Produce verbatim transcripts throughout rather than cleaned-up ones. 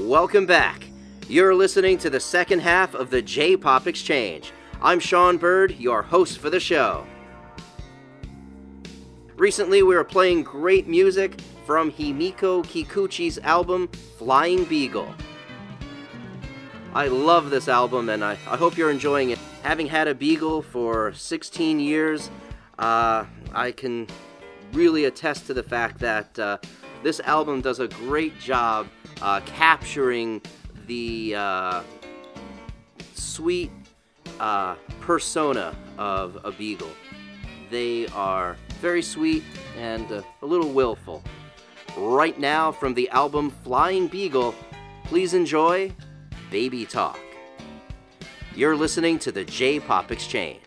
Welcome back. You're listening to the second half of the J-Pop Exchange. I'm Sean Bird, your host for the show. Recently, we were playing great music from Himiko Kikuchi's album, Flying Beagle. I love this album, and I, I hope you're enjoying it. Having had a Beagle for sixteen years, uh, I can really attest to the fact that uh, this album does a great job uh, capturing the uh, sweet uh, persona of a Beagle. They are very sweet and uh, a little willful. Right now, from the album Flying Beagle, please enjoy Baby Talk. You're listening to the J-Pop Exchange.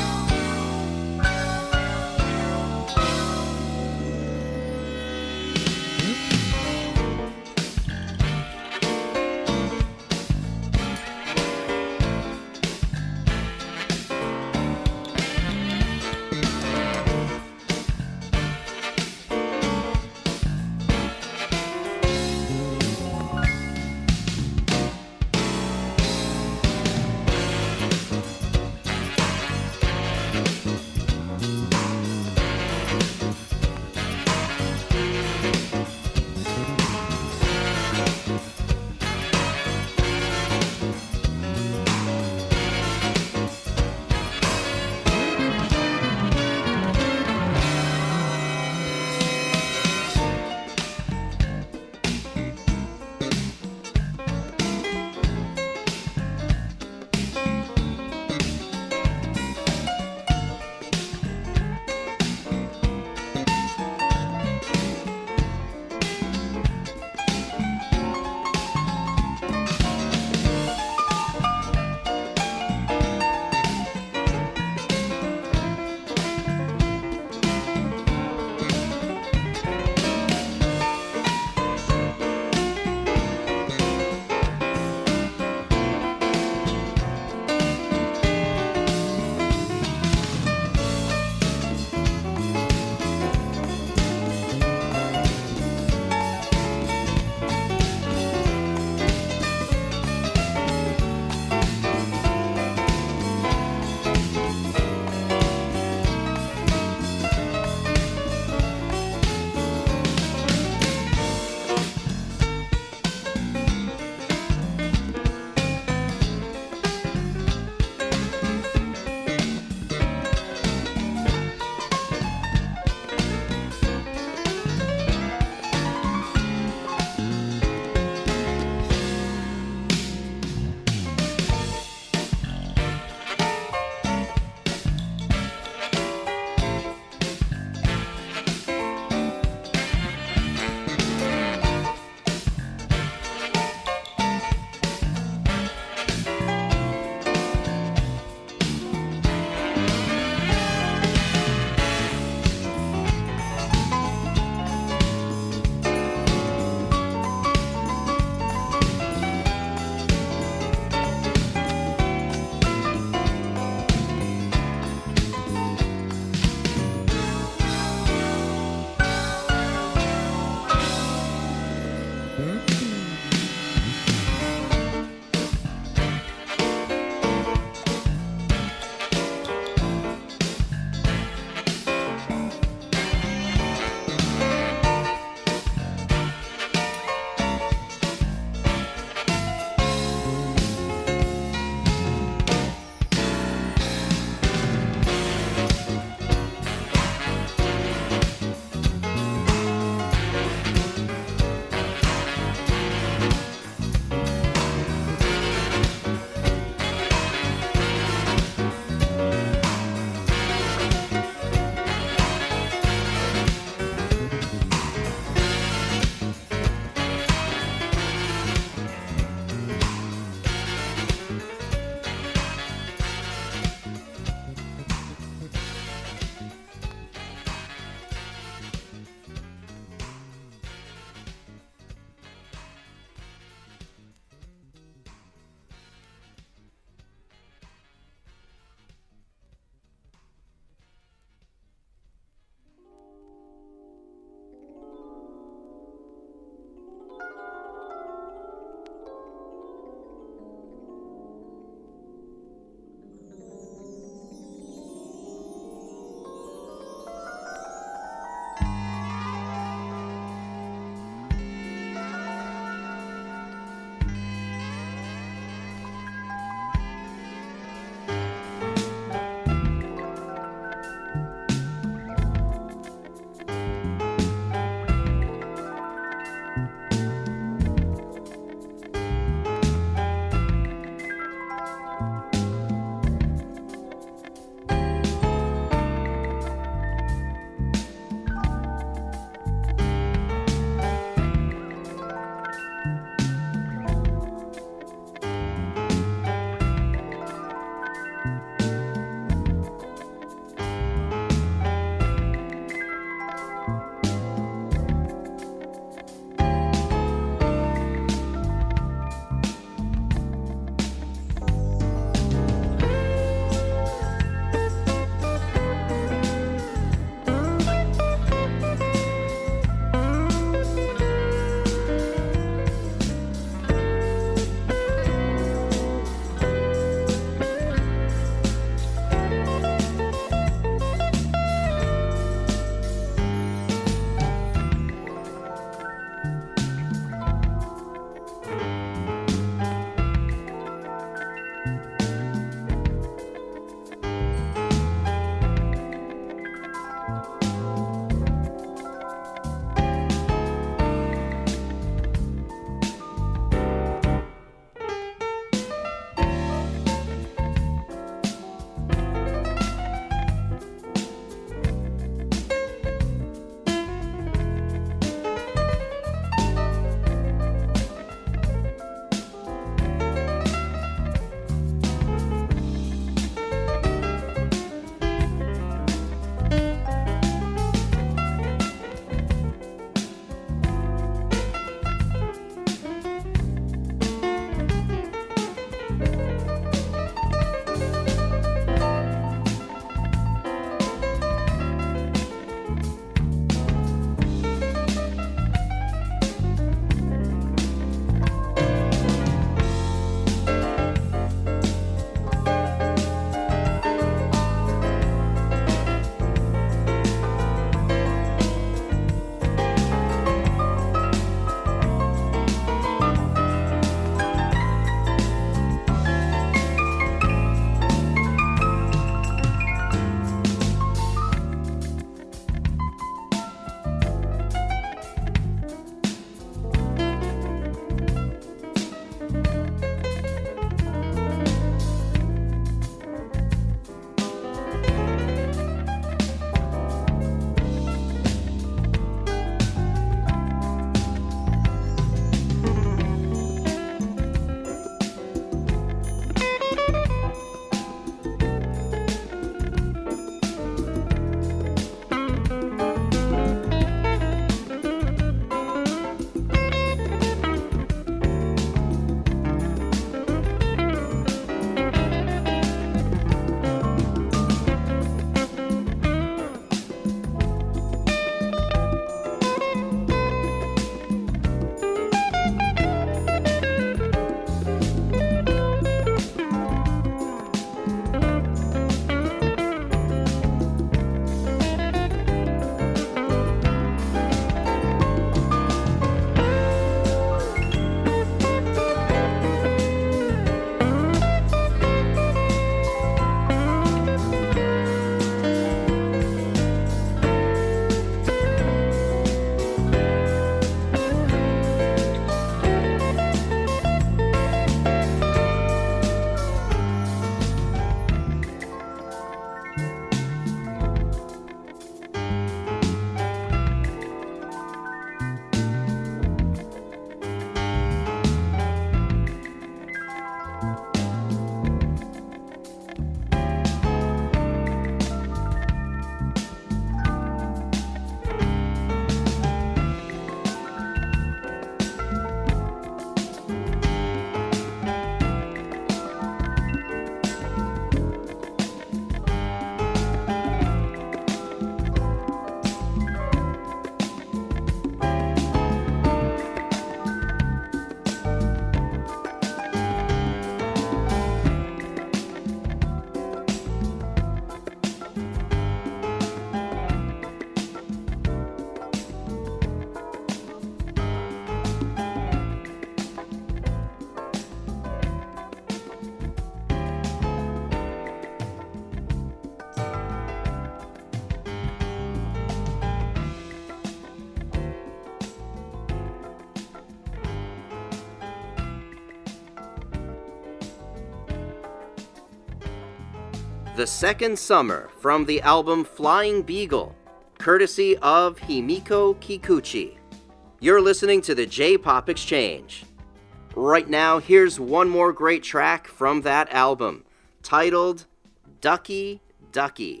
The Second Summer from the album Flying Beagle, courtesy of Himiko Kikuchi. You're listening to the J-Pop Exchange. Right now, here's one more great track from that album, titled Ducky Ducky.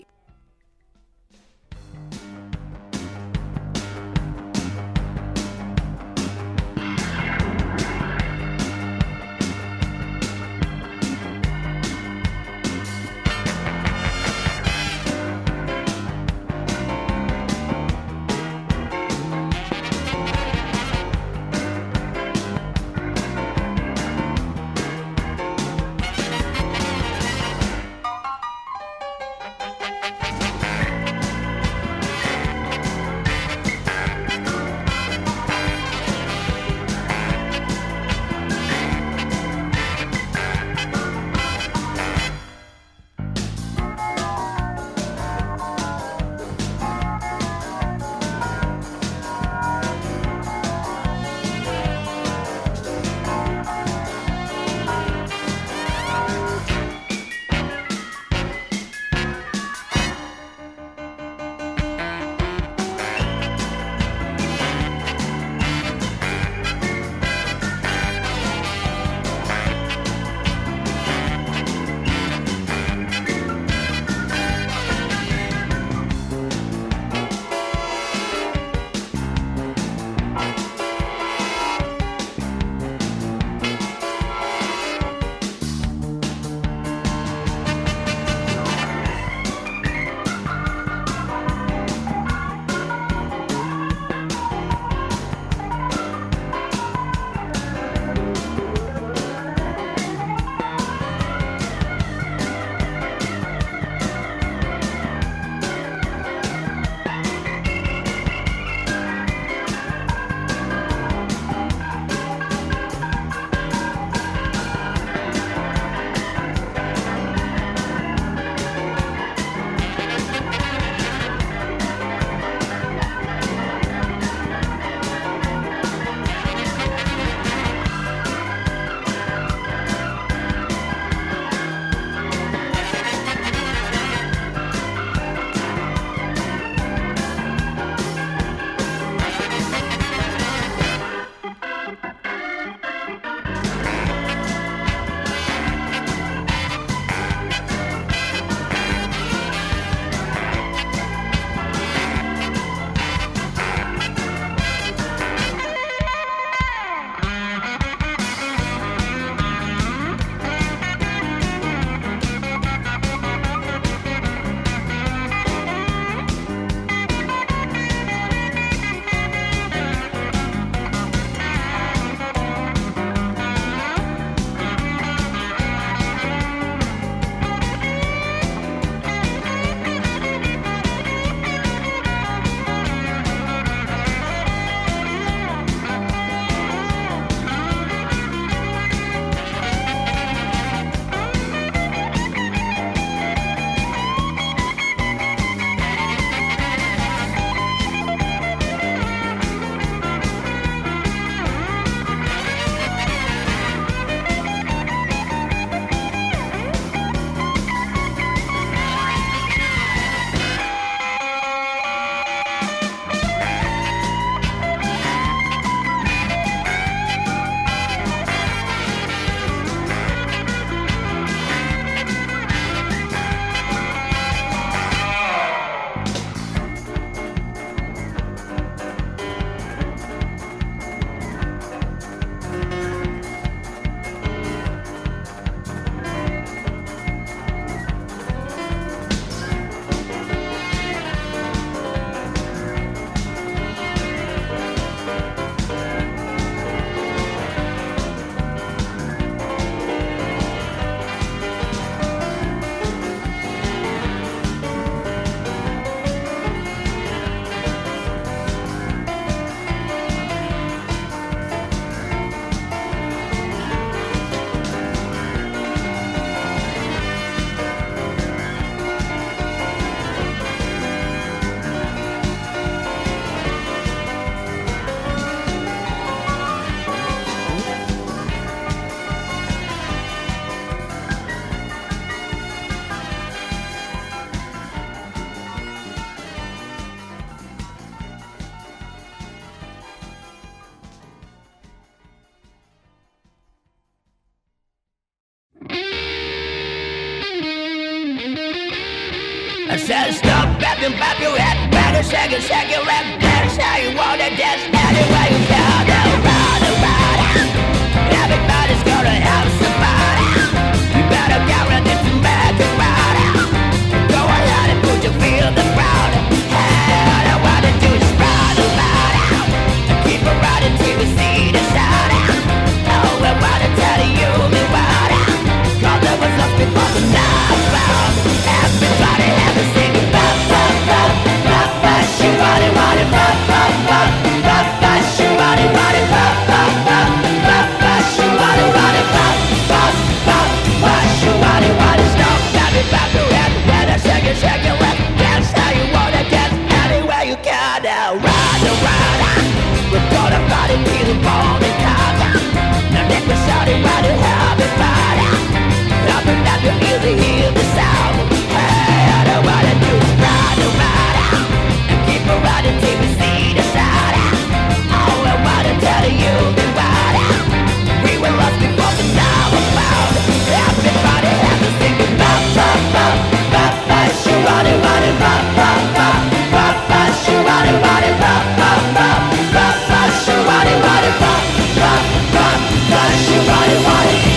said stop, back and back your head, better shake it, shake it, red, better say you wanna dance anywhere you can. Around, around, everybody's gonna have some fun. You better get ready to make it right. Go ahead and put your feet on the ground. All I wanna do is run around, keep it riding till we see the sun. Oh, I wanna tell you me what, 'cause there was lost before the night found. Everybody had to sing it, ba ba ba ba ba. She want it, want it, ba ba ba ba ba. She want it, want it, ba ba ba ba ba. She want it, want it, ba ba ba ba. She want it, want it. Stop, everybody go ahead, when I shake it, shake it, let dance how you wanna dance, anywhere you can. Now ride around, we're gonna party till the morning comes. Now let me shout it, ride it, have it fun. Up and down your ears to hear the sound. Hey, all I wanna do is ride around and keep it riding till we see the sun. All I wanna tell you is what, we were lost before the now was found. Everybody had to sing it, ba ba ba ba ba. She want it, want it, ba ba ba ba ba. She want it, want it, ba ba ba ba ba. She want it, want it, ba ba ba ba. She want it, want it.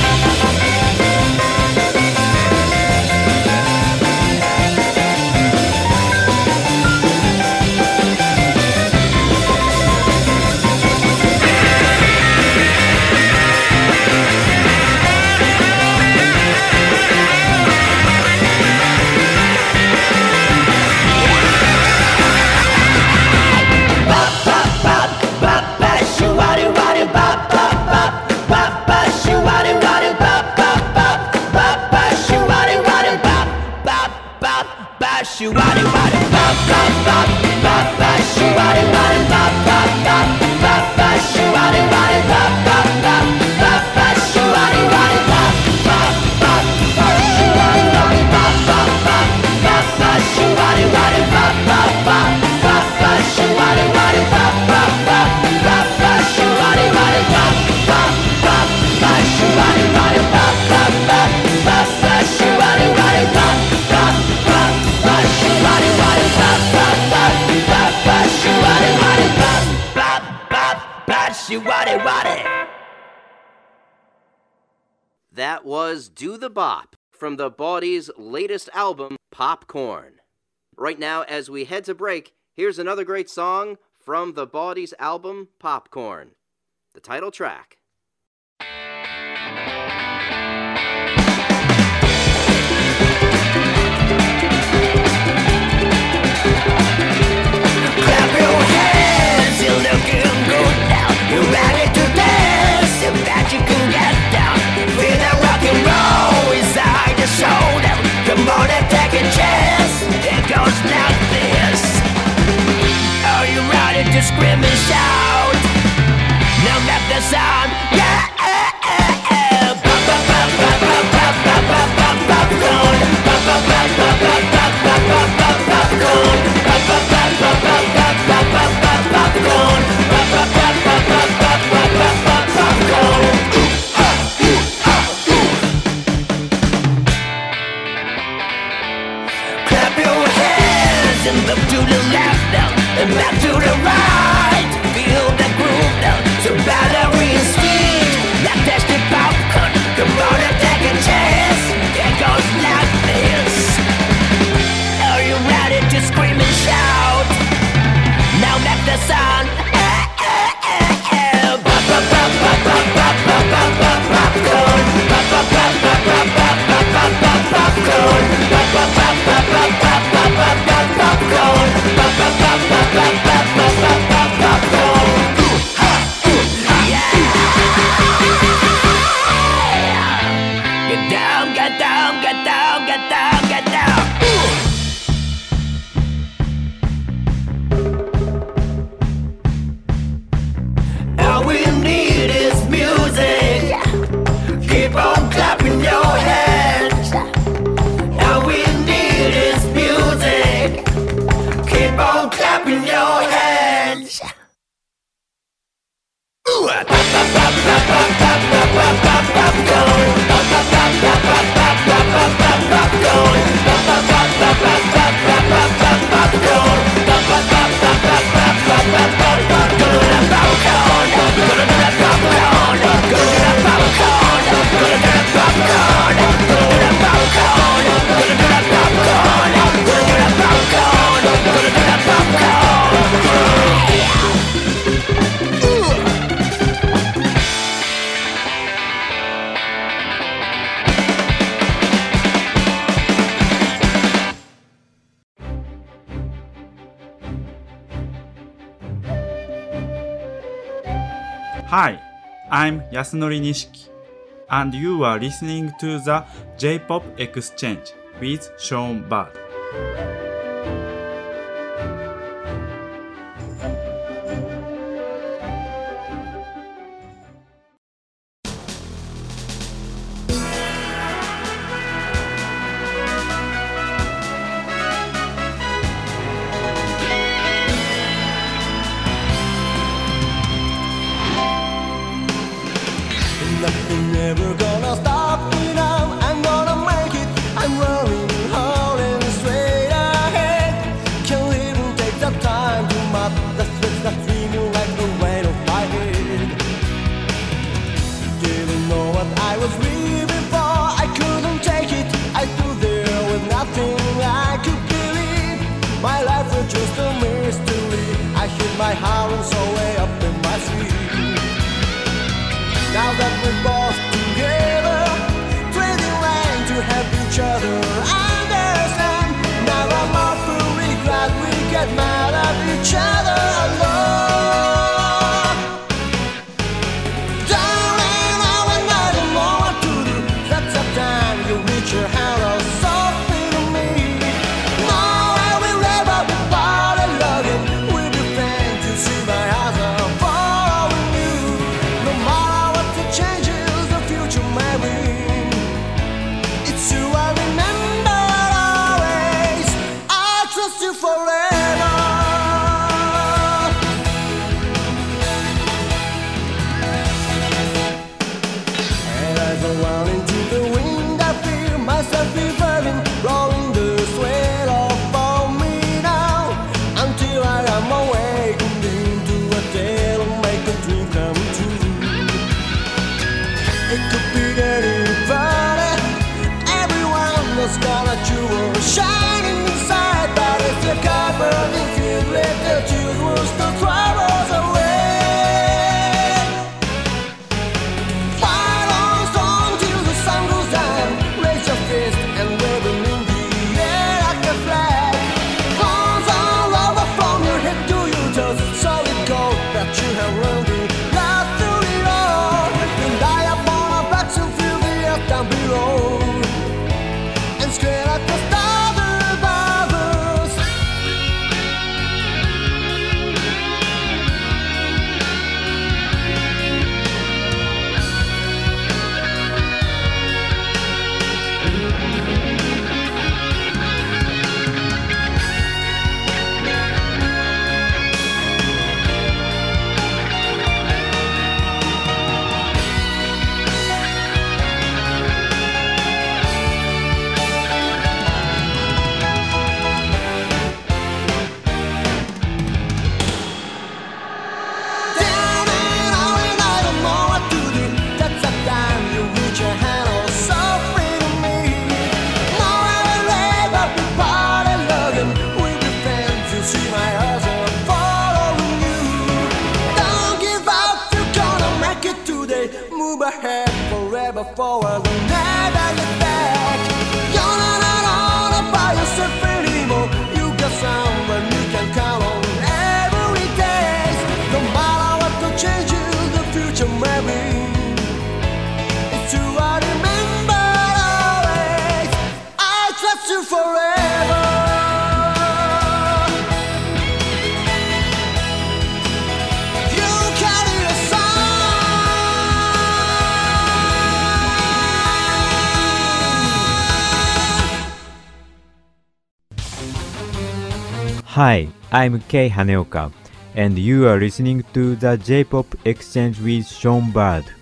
She want it, want it, ba ba ba ba ba. She want it, want it, ba ba ba ba ba. She want it, want it, ba ba ba ba ba. She want it, want it, ba ba ba ba. She want it, want it, ba ba ba ba ba. She want it, want it, ba ba ba ba ba. She want it, want it, ba ba ba ba ba. She want it, want it, ba ba ba ba. She want it, want it, ba ba ba ba ba. She want it, want it, ba ba ba ba. She want it, want it, ba ba ba ba ba. She want it, want it, ba ba ba ba. She want it, want it. That was Do the Bop from the Bawdy's latest album, Popcorn. Right now, as we head to break, here's another great song from the Bawdy's album, Popcorn, the title track. Clap your hands, you're looking good now. You're ready to dance, if that you can get down. Feel that rock and roll inside your shoulder. Come on and take a chance, it goes like this. Are you ready to scream and shout? Now make the sound, yeah, yeah, yeah. Pop, pop, pop, pop, pop, pop, pop, pop, pop, popcorn. Pop, pop, pop, pop, pop, pop, pop, pop, pop, popcorn. Pop, pop, pop, pop, pop, pop, pop, pop, pop, popcorn. Pop, pop, pop, pop, pop, pop, pop, pop, pop, popcorn. Clap your hands and look to the left now and back to the right. Feel the groove now. So batteries. Hi, I'm Yasunori Nishiki, and you are listening to the J-pop Exchange with Sean Bird. Nothing ever gonna stop me now. I'm gonna make it. I'm rolling, hauling straight ahead. Can't even take the time to map the sweat that's streaming like the weight of my head. Didn't know what I was living for. I couldn't take it. I stood there with nothing I could believe. My life was just a mystery. I hid my heart and saw way up in my sleeve. Now that we're both together, trading land to help each other understand. Now I'm awfully glad we get mad at each other alone. Darling, now and I don't know what to do. That's the time you reach your hand out softly to me. Now I will never be part of loving. We'll be friends, you see my eyes are following you. No matter changes the future may bring. It's you I remember always. I trust you forever. And as I run into the wind, I feel myself reverting, rolling the sweat off of me now, until I am awakened into a tale of make a dream come true. It could be anybody, everyone has got a jewel shining inside, but it's a cupboard if you let the jewels, the troubles away. Fight on strong till the sun goes down, raise your fist and wave them in the air like a flag. Arms all over from your head to your toes, solid gold that you have learned to love through it all. And die upon our backs and feel the earth down below, and scared like the stars above us. Down and out and I don't know what to do. That's the time you reach your hand all softly to me. Now I will never be part of loving. We'll be friends, you see my eyes are following you. Don't give up, you're gonna make it today. Move ahead, forever forward, and never look back. You're not alone by yourself anymore. You got someone you can count on every day. No matter what the changes the future may bring, it's you I remember always. I trust you forever. You carry the sun. Hi, I'm Kei Haneoka, and you are listening to the J-pop Exchange with Sean Bird.